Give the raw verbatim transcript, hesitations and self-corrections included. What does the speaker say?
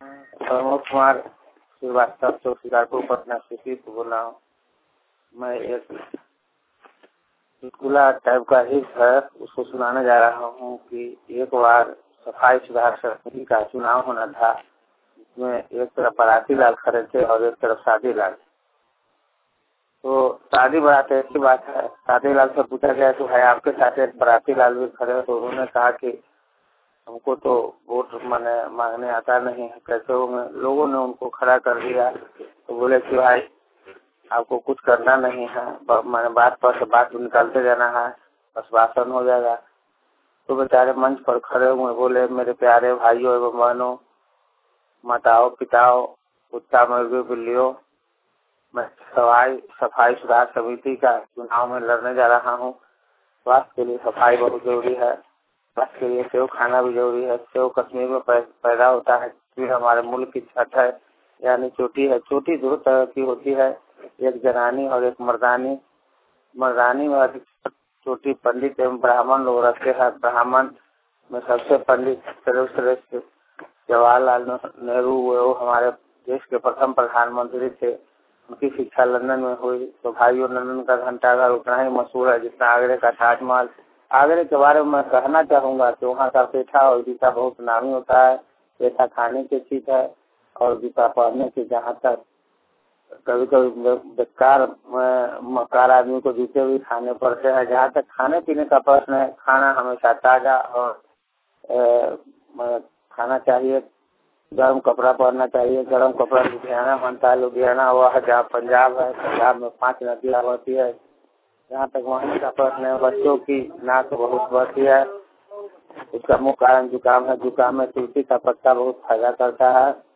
Pramod Kumar Srivastava Chaukidarpur Patna city से बोल रहा हूँ। मैं एक चुटकुला टाइप का ही है, उसको सुनाने जा रहा हूँ कि एक बार सफाई सुधार समिति का चुनाव होना था, जिसमें एक तरफ बाराती लाल खड़े थे और एक तरफ शादी लाल। तो शादी बारात ऐसी बात है, शादी लाल से पूछा गया कि भाई आपके साथ एक बाराती लाल भी खड़े, तो उन्होंने कहा कि हमको तो वोट माने मांगने आता नहीं है, कैसे होंगे। लोगों ने उनको खड़ा कर दिया, तो बोले कि भाई आपको कुछ करना नहीं है, मैंने बात पर से बात निकालते जाना है, बस भाषण हो जाएगा। तो बेचारे मंच पर खड़े हुए बोले, मेरे प्यारे भाइयों एवं बहनों, माताओं पिताओं, कुत्ता मुर्गी बिल्लियों, मैं सफाई सफाई सुधार समिति का चुनाव में लड़ने जा रहा हूँ। स्वास्थ्य के लिए सफाई बहुत जरूरी है, स्वास्थ्य के लिए सेव खाना भी जरूरी है। सेव कश्मीर में पैदा होता है, फिर हमारे मुल्क की छत है, यानी चोटी है। चोटी दो तरह की होती है, एक जनानी और एक मर्दानी। मर्दानी में अधिक चोटी पंडित एवं ब्राह्मण लोग रखते हैं। ब्राह्मण में सबसे पंडित सर्वश्रेष्ठ जवाहरलाल नेहरू, वो हमारे देश के प्रथम प्रधानमंत्री थे। उनकी शिक्षा लंदन में हुई। तो भाइयों, लंदन का घंटाघर उतना ही मशहूर है जितना आगरे का ताजमहल। आगरे के बारे में मैं कहना चाहूँगा कि वहाँ का पेठा और जूता बहुत नामी होता है। पेठा खाने की चीज है और जूता पहनने की। जहाँ तक कभी कभी बेकार मकार आदमी को जूते भी खाने पड़ते हैं। जहाँ तक खाने पीने का प्रश्न है, खाना हमेशा ताजा और ए, खाना चाहिए। गर्म कपड़ा पहनना चाहिए। गर्म कपड़ा लुधियाना बनता है। लुधियाना वह जहाँ पंजाब है, पंजाब में पांच नदियाँ बहती है। जहाँ तक वहाँ का प्रश्न है, बच्चों की नाक बहुत बढ़ती है, उसका मुख्य कारण जुकाम है। जुकाम में तुलसी का पत्ता बहुत फायदा करता है।